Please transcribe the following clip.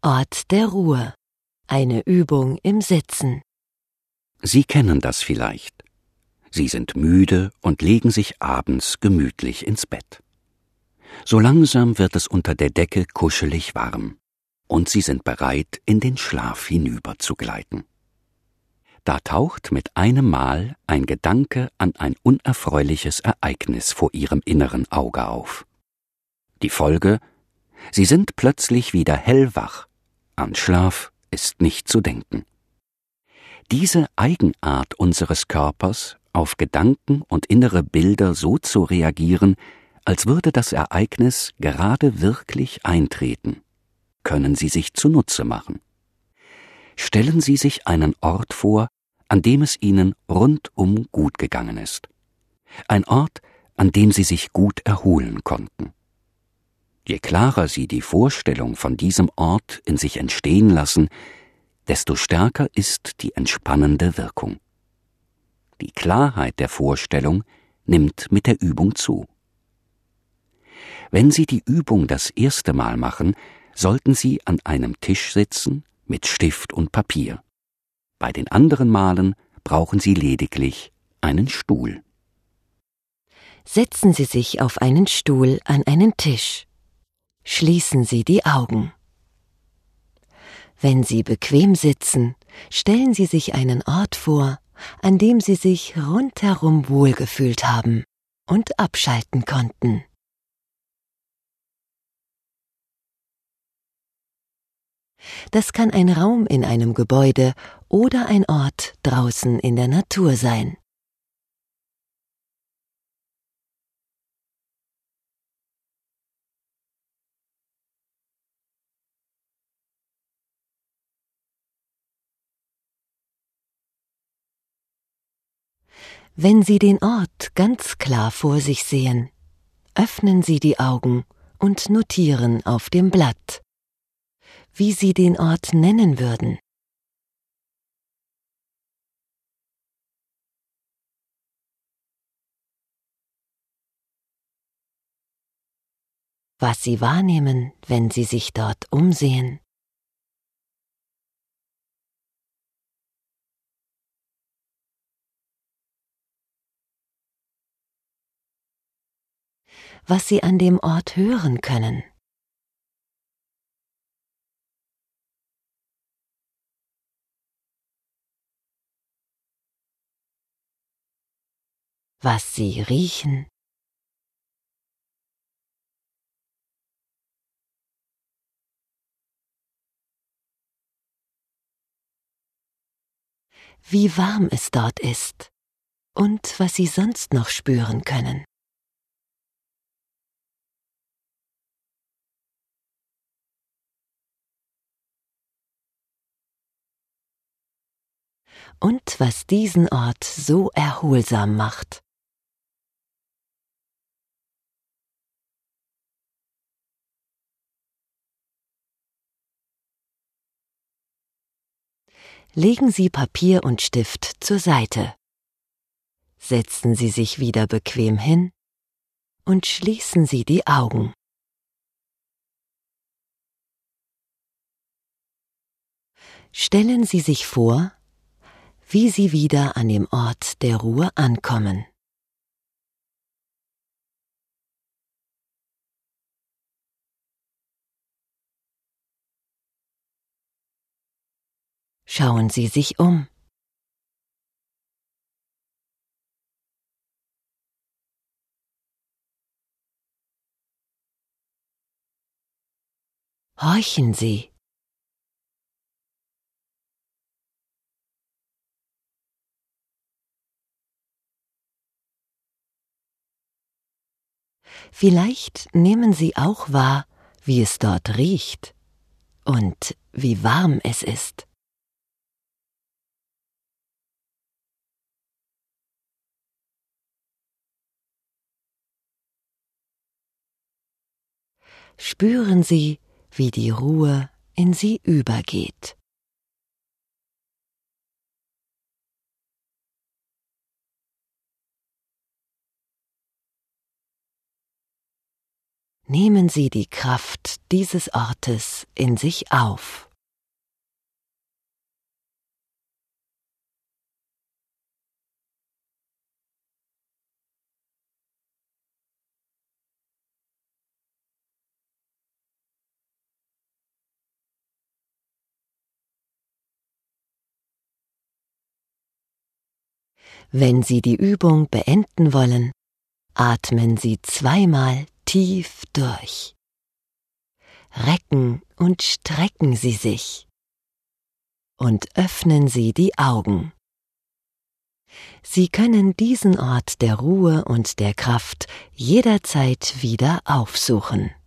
Ort der Ruhe. Eine Übung im Sitzen. Sie kennen das vielleicht. Sie sind müde und legen sich abends gemütlich ins Bett. So langsam wird es unter der Decke kuschelig warm, und Sie sind bereit, in den Schlaf hinüberzugleiten. Da taucht mit einem Mal ein Gedanke an ein unerfreuliches Ereignis vor Ihrem inneren Auge auf. Die Folge: Sie sind plötzlich wieder hellwach. An Schlaf ist nicht zu denken. Diese Eigenart unseres Körpers, auf Gedanken und innere Bilder so zu reagieren, als würde das Ereignis gerade wirklich eintreten, können Sie sich zunutze machen. Stellen Sie sich einen Ort vor, an dem es Ihnen rundum gut gegangen ist. Ein Ort, an dem Sie sich gut erholen konnten. Je klarer Sie die Vorstellung von diesem Ort in sich entstehen lassen, desto stärker ist die entspannende Wirkung. Die Klarheit der Vorstellung nimmt mit der Übung zu. Wenn Sie die Übung das erste Mal machen, sollten Sie an einem Tisch sitzen mit Stift und Papier. Bei den anderen Malen brauchen Sie lediglich einen Stuhl. Setzen Sie sich auf einen Stuhl an einen Tisch. Schließen Sie die Augen. Wenn Sie bequem sitzen, stellen Sie sich einen Ort vor, an dem Sie sich rundherum wohlgefühlt haben und abschalten konnten. Das kann ein Raum in einem Gebäude oder ein Ort draußen in der Natur sein. Wenn Sie den Ort ganz klar vor sich sehen, öffnen Sie die Augen und notieren auf dem Blatt, wie Sie den Ort nennen würden. Was Sie wahrnehmen, wenn Sie sich dort umsehen. Was Sie an dem Ort hören können. Was Sie riechen. Wie warm es dort ist und was Sie sonst noch spüren können. Und was diesen Ort so erholsam macht. Legen Sie Papier und Stift zur Seite. Setzen Sie sich wieder bequem hin und schließen Sie die Augen. Stellen Sie sich vor, wie Sie wieder an dem Ort der Ruhe ankommen. Schauen Sie sich um. Horchen Sie. Vielleicht nehmen Sie auch wahr, wie es dort riecht und wie warm es ist. Spüren Sie, wie die Ruhe in Sie übergeht. Nehmen Sie die Kraft dieses Ortes in sich auf. Wenn Sie die Übung beenden wollen, atmen Sie zweimal tief durch. Recken und strecken Sie sich und öffnen Sie die Augen. Sie können diesen Ort der Ruhe und der Kraft jederzeit wieder aufsuchen.